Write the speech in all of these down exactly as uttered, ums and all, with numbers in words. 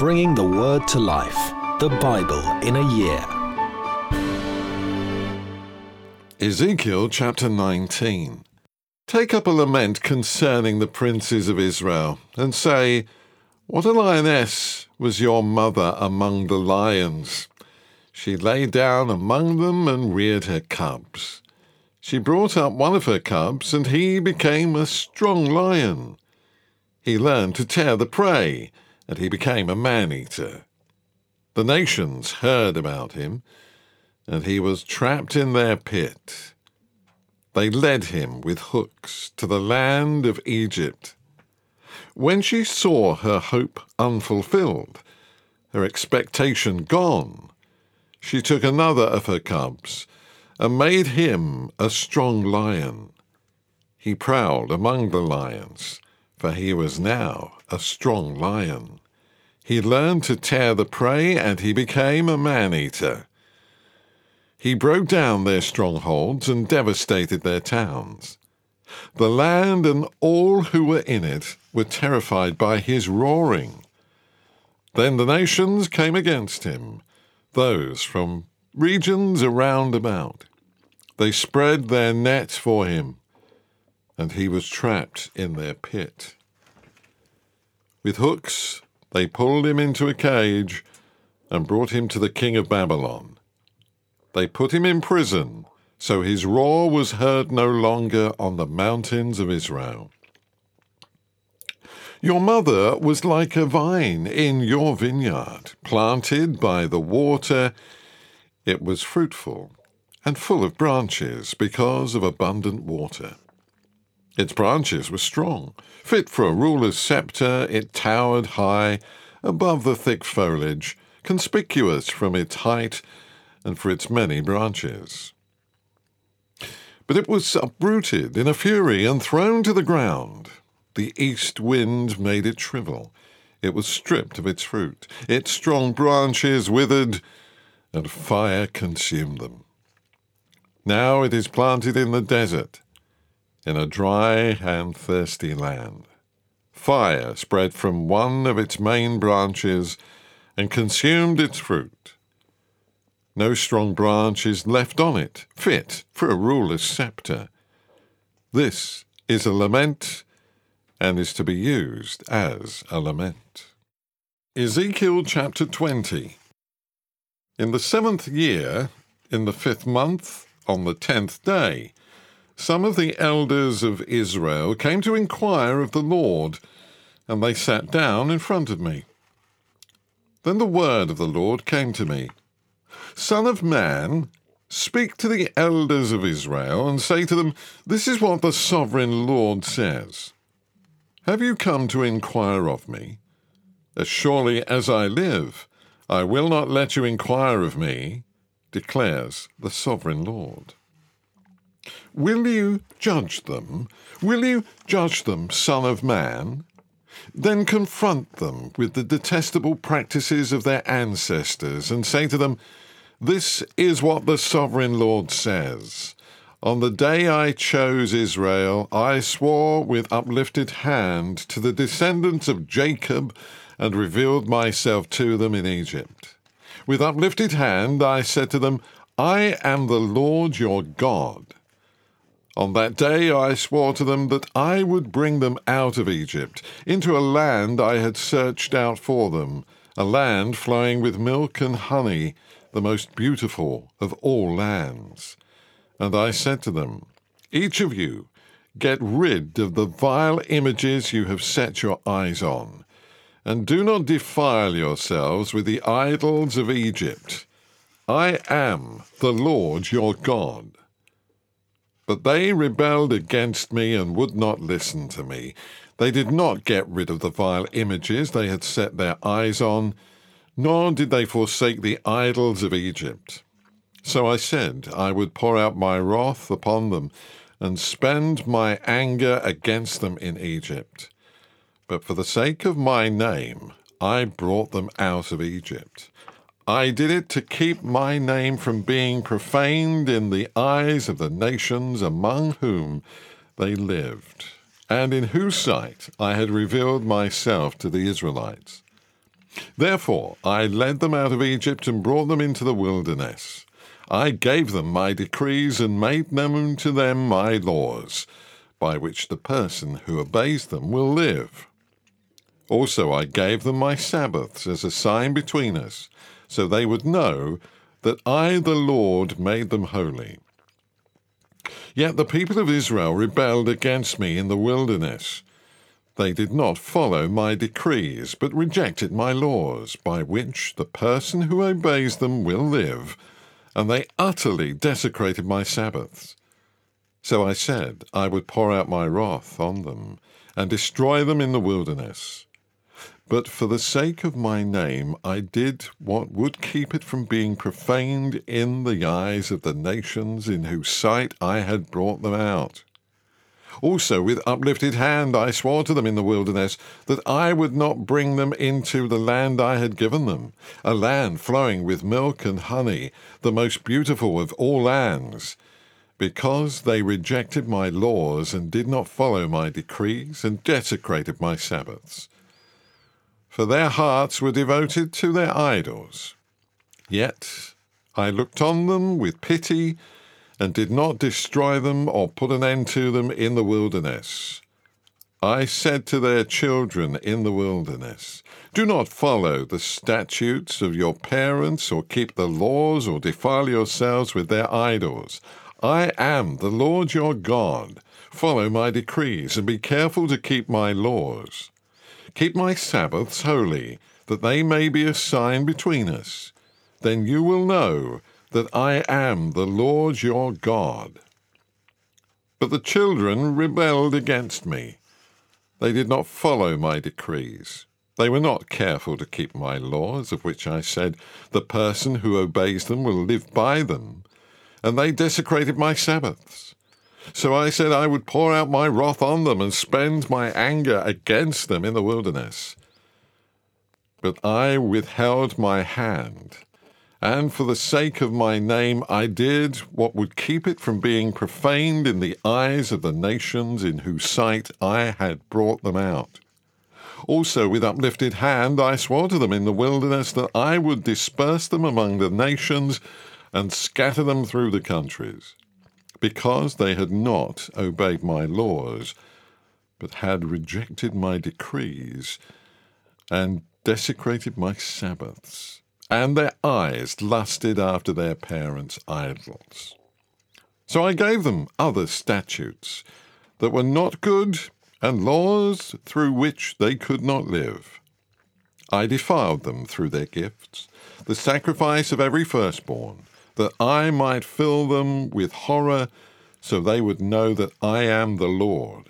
bringing the Word to life. The Bible in a year. Ezekiel chapter nineteen. Take up a lament concerning the princes of Israel, and say, What a lioness was your mother among the lions! She lay down among them and reared her cubs. She brought up one of her cubs, and he became a strong lion. He learned to tear the prey, and he became a man-eater. The nations heard about him, and he was trapped in their pit. They led him with hooks to the land of Egypt. When she saw her hope unfulfilled, her expectation gone, she took another of her cubs and made him a strong lion. He prowled among the lions, for he was now a strong lion. He learned to tear the prey, and he became a man-eater. He broke down their strongholds and devastated their towns. The land and all who were in it were terrified by his roaring. Then the nations came against him, those from regions around about. They spread their net for him, and he was trapped in their pit. With hooks they pulled him into a cage and brought him to the king of Babylon. They put him in prison, so his roar was heard no longer on the mountains of Israel. Your mother was like a vine in your vineyard, planted by the water. It was fruitful and full of branches because of abundant water. Its branches were strong, fit for a ruler's scepter. It towered high above the thick foliage, conspicuous from its height and for its many branches. But it was uprooted in a fury and thrown to the ground. The east wind made it shrivel. It was stripped of its fruit. Its strong branches withered, and fire consumed them. Now it is planted in the desert, in a dry and thirsty land. Fire spread from one of its main branches and consumed its fruit. No strong branch is left on it, fit for a ruler's scepter. This is a lament, and is to be used as a lament. Ezekiel chapter twenty. In the seventh year, in the fifth month, on the tenth day, some of the elders of Israel came to inquire of the Lord, and they sat down in front of me. Then the word of the Lord came to me. Son of man, speak to the elders of Israel, and say to them, This is what the sovereign Lord says. Have you come to inquire of me? As surely as I live, I will not let you inquire of me, declares the sovereign Lord. Will you judge them? Will you judge them, son of man? Then confront them with the detestable practices of their ancestors, and say to them, This is what the sovereign Lord says. On the day I chose Israel, I swore with uplifted hand to the descendants of Jacob and revealed myself to them in Egypt. With uplifted hand I said to them, I am the Lord your God. On that day I swore to them that I would bring them out of Egypt, into a land I had searched out for them, a land flowing with milk and honey, the most beautiful of all lands. And I said to them, Each of you, get rid of the vile images you have set your eyes on, and do not defile yourselves with the idols of Egypt. I am the Lord your God. But they rebelled against me and would not listen to me. They did not get rid of the vile images they had set their eyes on, nor did they forsake the idols of Egypt. So I said I would pour out my wrath upon them and spend my anger against them in Egypt. But for the sake of my name, I brought them out of Egypt. I did it to keep my name from being profaned in the eyes of the nations among whom they lived, and in whose sight I had revealed myself to the Israelites. Therefore I led them out of Egypt and brought them into the wilderness. I gave them my decrees and made known to them my laws, by which the person who obeys them will live. Also I gave them my Sabbaths as a sign between us, so they would know that I, the Lord, made them holy. Yet the people of Israel rebelled against me in the wilderness. They did not follow my decrees, but rejected my laws, by which the person who obeys them will live, and they utterly desecrated my Sabbaths. So I said I would pour out my wrath on them, and destroy them in the wilderness. But for the sake of my name I did what would keep it from being profaned in the eyes of the nations in whose sight I had brought them out. Also with uplifted hand I swore to them in the wilderness that I would not bring them into the land I had given them, a land flowing with milk and honey, the most beautiful of all lands, because they rejected my laws and did not follow my decrees and desecrated my Sabbaths. For their hearts were devoted to their idols. Yet I looked on them with pity and did not destroy them or put an end to them in the wilderness. I said to their children in the wilderness, do not follow the statutes of your parents or keep the laws or defile yourselves with their idols. I am the Lord your God. Follow my decrees and be careful to keep my laws. Keep my Sabbaths holy, that they may be a sign between us. Then you will know that I am the Lord your God. But the children rebelled against me. They did not follow my decrees. They were not careful to keep my laws, of which I said, the person who obeys them will live by them. And they desecrated my Sabbaths. So I said I would pour out my wrath on them and spend my anger against them in the wilderness. But I withheld my hand, and for the sake of my name I did what would keep it from being profaned in the eyes of the nations in whose sight I had brought them out. Also with uplifted hand I swore to them in the wilderness that I would disperse them among the nations and scatter them through the countries, because they had not obeyed my laws, but had rejected my decrees and desecrated my Sabbaths, and their eyes lusted after their parents' idols. So I gave them other statutes that were not good, and laws through which they could not live. I defiled them through their gifts, the sacrifice of every firstborn, that I might fill them with horror, so they would know that I am the Lord.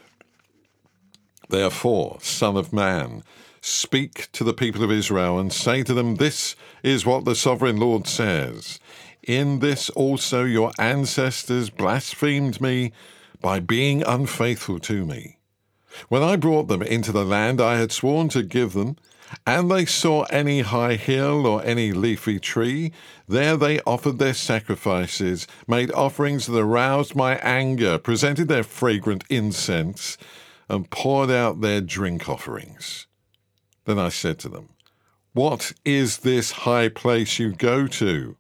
Therefore, Son of man, speak to the people of Israel and say to them, this is what the sovereign Lord says. In this also your ancestors blasphemed me by being unfaithful to me. When I brought them into the land I had sworn to give them, and they saw any high hill or any leafy tree, there they offered their sacrifices, made offerings that aroused my anger, presented their fragrant incense, and poured out their drink offerings. Then I said to them, what is this high place you go to?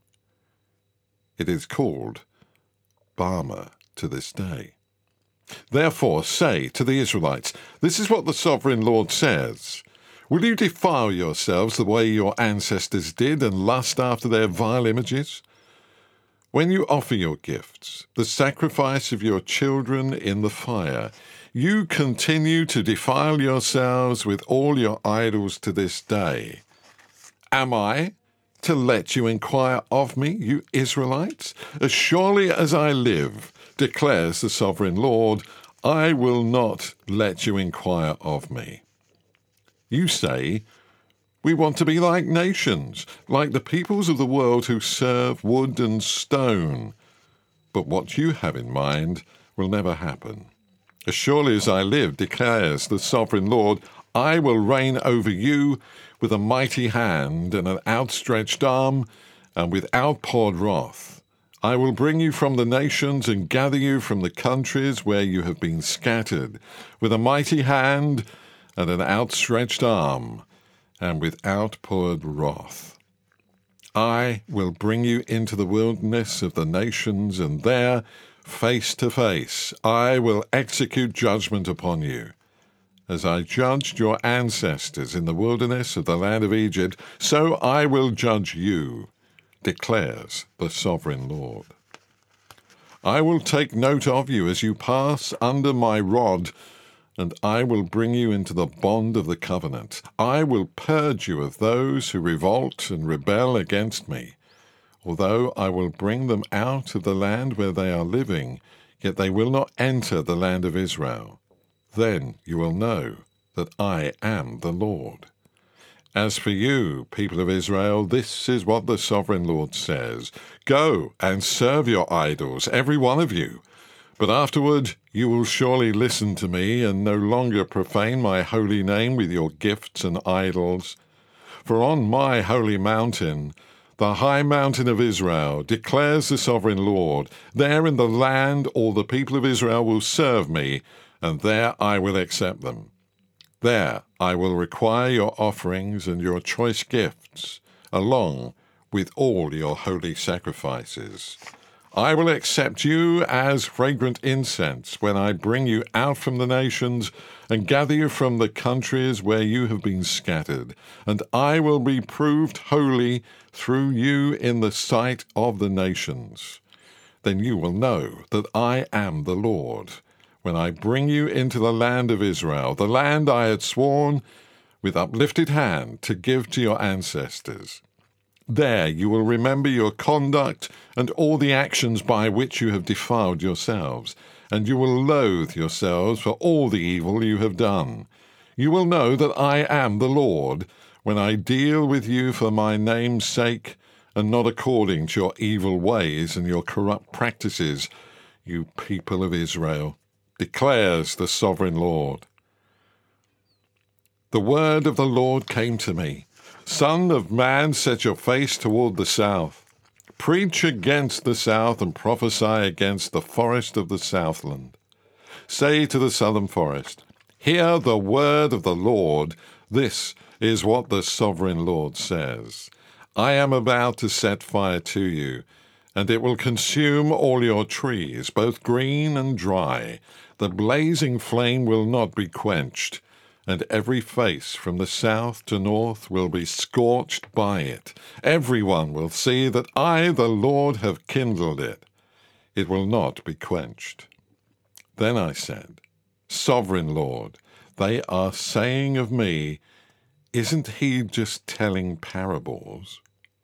It is called Bamah to this day. Therefore say to the Israelites, this is what the sovereign Lord says. Will you defile yourselves the way your ancestors did and lust after their vile images? When you offer your gifts, the sacrifice of your children in the fire, you continue to defile yourselves with all your idols to this day. Am I to let you inquire of me, you Israelites? As surely as I live, declares the sovereign Lord, I will not let you inquire of me. You say, we want to be like nations, like the peoples of the world who serve wood and stone. But what you have in mind will never happen. As surely as I live, declares the sovereign Lord, I will reign over you with a mighty hand and an outstretched arm and with outpoured wrath. I will bring you from the nations and gather you from the countries where you have been scattered, with a mighty hand and an outstretched arm, and with outpoured wrath. I will bring you into the wilderness of the nations, and there, face to face, I will execute judgment upon you. As I judged your ancestors in the wilderness of the land of Egypt, so I will judge you, declares the sovereign Lord. I will take note of you as you pass under my rod, and I will bring you into the bond of the covenant. I will purge you of those who revolt and rebel against me. Although I will bring them out of the land where they are living, yet they will not enter the land of Israel. Then you will know that I am the Lord. As for you, people of Israel, this is what the sovereign Lord says. Go and serve your idols, every one of you. But afterward you will surely listen to me and no longer profane my holy name with your gifts and idols. For on my holy mountain, the high mountain of Israel, declares the sovereign Lord, there in the land all the people of Israel will serve me, and there I will accept them. There I will require your offerings and your choice gifts, along with all your holy sacrifices. I will accept you as fragrant incense when I bring you out from the nations and gather you from the countries where you have been scattered, and I will be proved holy through you in the sight of the nations. Then you will know that I am the Lord, when I bring you into the land of Israel, the land I had sworn with uplifted hand to give to your ancestors. There you will remember your conduct and all the actions by which you have defiled yourselves, and you will loathe yourselves for all the evil you have done. You will know that I am the Lord, when I deal with you for my name's sake, and not according to your evil ways and your corrupt practices, you people of Israel, declares the sovereign Lord. The word of the Lord came to me. Son of man, set your face toward the south. Preach against the south and prophesy against the forest of the southland. Say to the southern forest, hear the word of the Lord. This is what the sovereign Lord says. I am about to set fire to you, and it will consume all your trees, both green and dry. The blazing flame will not be quenched, and every face from the south to north will be scorched by it. Everyone will see that I, the Lord, have kindled it. It will not be quenched. Then I said, Sovereign Lord, they are saying of me, isn't he just telling parables?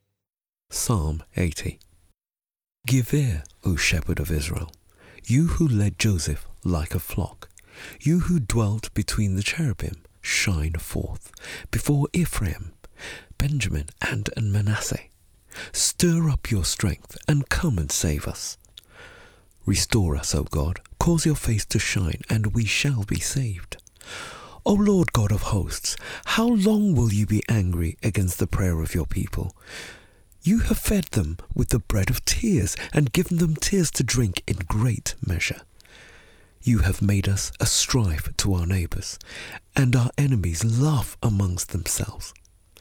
Psalm eighty. Give ear, O shepherd of Israel, you who led Joseph like a flock, you who dwelt between the cherubim, shine forth before Ephraim, Benjamin, and Manasseh. Stir up your strength and come and save us. Restore us, O God, cause your face to shine, and we shall be saved. O Lord God of hosts, how long will you be angry against the prayer of your people? You have fed them with the bread of tears and given them tears to drink in great measure. You have made us a strife to our neighbours, and our enemies laugh amongst themselves.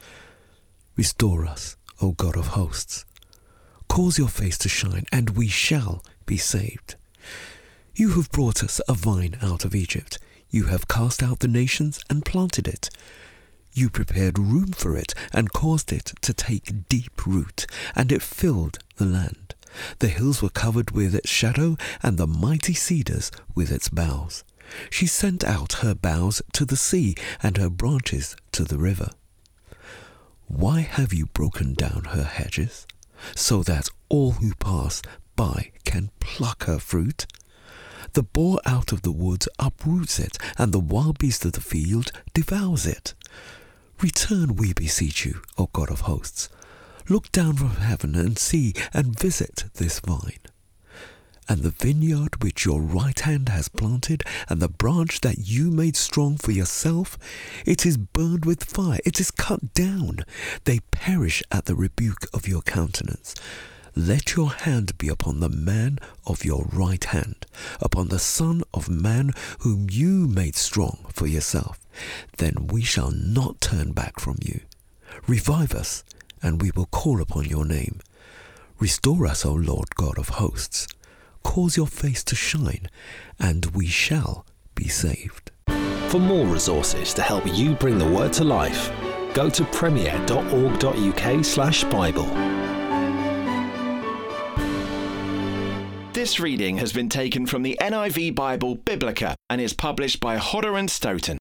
Restore us, O God of hosts. Cause your face to shine, and we shall be saved. You have brought us a vine out of Egypt. You have cast out the nations and planted it. You prepared room for it and caused it to take deep root, and it filled the land. The hills were covered with its shadow, and the mighty cedars with its boughs. She sent out her boughs to the sea, and her branches to the river. Why have you broken down her hedges, so that all who pass by can pluck her fruit? The boar out of the woods uproots it, and the wild beast of the field devours it. Return, we beseech you, O God of hosts. Look down from heaven and see and visit this vine, and the vineyard which your right hand has planted, and the branch that you made strong for yourself. It is burned with fire, it is cut down. They perish at the rebuke of your countenance. Let your hand be upon the man of your right hand, upon the son of man whom you made strong for yourself. Then we shall not turn back from you. Revive us, and we will call upon your name. Restore us, O Lord God of hosts. Cause your face to shine, and we shall be saved. For more resources to help you bring the word to life, go to premier.org.uk slash Bible. This reading has been taken from the N I V Bible Biblica and is published by Hodder and Stoughton.